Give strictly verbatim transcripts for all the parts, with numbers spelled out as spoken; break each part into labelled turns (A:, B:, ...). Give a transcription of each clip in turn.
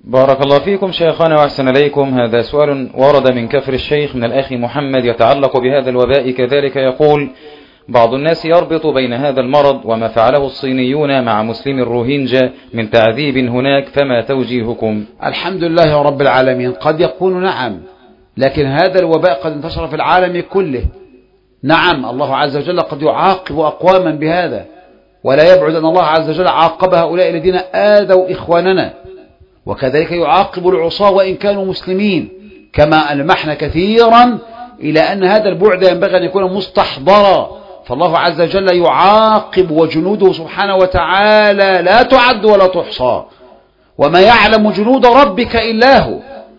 A: بارك الله فيكم شيخنا وأحسن إليكم. هذا سؤال ورد من كفر الشيخ من الأخ محمد يتعلق بهذا الوباء كذلك، يقول: بعض الناس يربط بين هذا المرض وما فعله الصينيون مع مسلم الروهينجا من تعذيب هناك، فما توجيهكم؟
B: الحمد لله رب العالمين. قد يكون نعم، لكن هذا الوباء قد انتشر في العالم كله. نعم، الله عز وجل قد يعاقب أقواما بهذا، ولا يبعد أن الله عز وجل عاقب هؤلاء الذين آذوا إخواننا، وكذلك يعاقب العصاة وإن كانوا مسلمين، كما ألمحنا كثيرا إلى أن هذا البعد ينبغي أن يكون مستحضرا. فالله عز وجل يعاقب، وجنوده سبحانه وتعالى لا تعد ولا تحصى، وما يعلم جنود ربك إلا هو.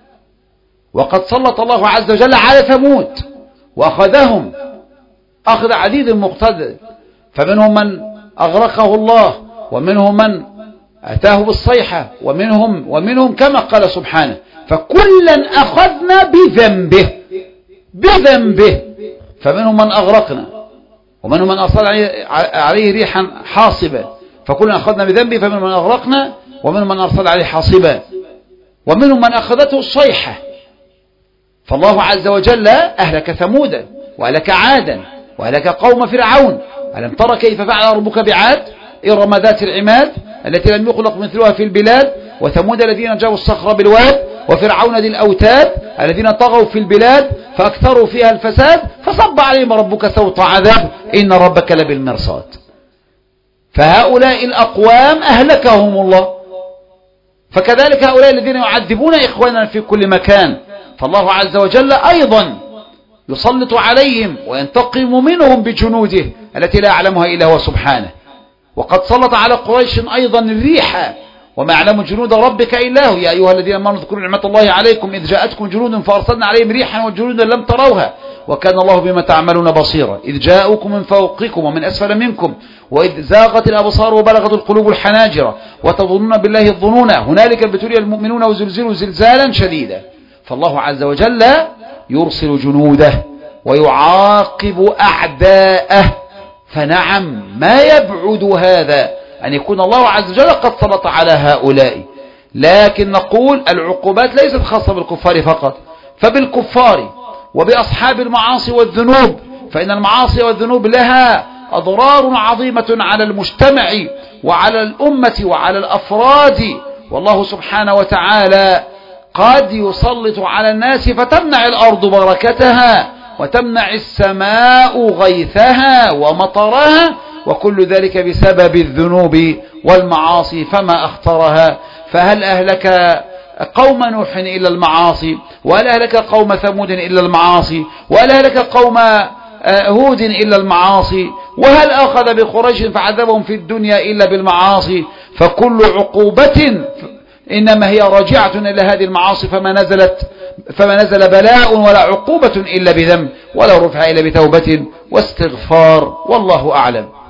B: وقد سلط الله عز وجل على ثمود وأخذهم أخذ عديد مقتدر، فمنهم من أغرقه الله، ومنهم من أتاه بالصيحة، ومنهم ومنهم كما قال سبحانه: فكلا أخذنا بذنبه بذنبه فمنهم من أغرقنا، ومنهم من أرسل عليه ريحا حاصبة، فكلا أخذنا بذنبه فمنهم من أغرقنا، ومنهم من أرسل عليه حاصبا، ومنهم من أخذته الصيحة. فالله عز وجل أهلك ثمودا وأهلك عادا وأهلك قوم فرعون. ألم ترى كيف فعل ربك بعاد إرم ذات العماد التي لم يخلق مثلها في البلاد، وثمود الذين جابوا الصخر بالواد، وفرعون ذي الأوتاد الذين طغوا في البلاد فأكثروا فيها الفساد، فصب عليهم ربك سوط عذاب إن ربك لبالمرصاد. فهؤلاء الأقوام أهلكهم الله، فكذلك هؤلاء الذين يعذبون إخواننا في كل مكان، فالله عز وجل أيضا يسلط عليهم وينتقم منهم بجنوده التي لا يعلمها إلا هو سبحانه. وقد سلط على قريش أيضا الريح، وما يعلم جنود ربك إلا هو. يا أيها الذين آمنوا اذكروا نعمة الله عليكم إذ جاءتكم جنود فأرسلنا عليهم ريحا وجنودا لم تروها وكان الله بما تعملون بصيرا. إذ جاءوكم من فوقكم ومن أسفل منكم وإذ زاغت الأبصار وبلغت القلوب الحناجر وتظنون بالله الظنون هنالك ابتلي المؤمنون وزلزلوا زلزالا شديدا. فالله عز وجل يرسل جنوده ويعاقب أعداءه. فنعم، ما يبعد هذا أن يكون الله عز وجل قد سلط على هؤلاء، لكن نقول العقوبات ليست خاصة بالكفار فقط، فبالكفار وبأصحاب المعاصي والذنوب، فإن المعاصي والذنوب لها أضرار عظيمة على المجتمع وعلى الأمة وعلى الأفراد. والله سبحانه وتعالى قد يسلط على الناس فتمنع الأرض بركتها وتمنع السماء غيثها ومطرها، وكل ذلك بسبب الذنوب والمعاصي فما أخطرها. فهل أهلك قوم نوح إلا المعاصي؟ وهل أهلك قوم ثمود إلا المعاصي؟ وهل أهلك قوم هود إلا المعاصي؟ وهل أخذ بقريش فعذبهم في الدنيا إلا بالمعاصي؟ فكل عقوبة إنما هي راجعة إلى هذه المعاصي، فما نزلت فما نزل بلاء ولا عقوبة إلا بذنب، ولا رفع إلا بتوبة واستغفار، والله أعلم.